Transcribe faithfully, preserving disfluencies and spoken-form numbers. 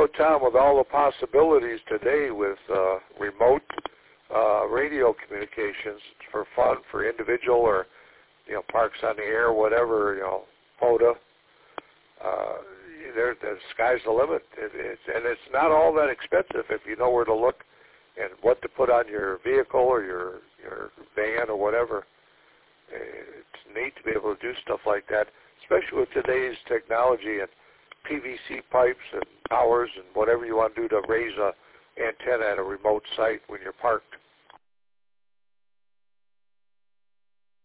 know, Tom, with all the possibilities today with uh, remote uh, radio communications for fun, for individual or, you know, parks on the air, whatever, you know, POTA, uh, there, the sky's the limit. It, it's, and it's not all that expensive if you know where to look and what to put on your vehicle or your, your van or whatever. It's neat to be able to do stuff like that, especially with today's technology and P V C pipes and towers and whatever you want to do to raise a antenna at a remote site when you're parked.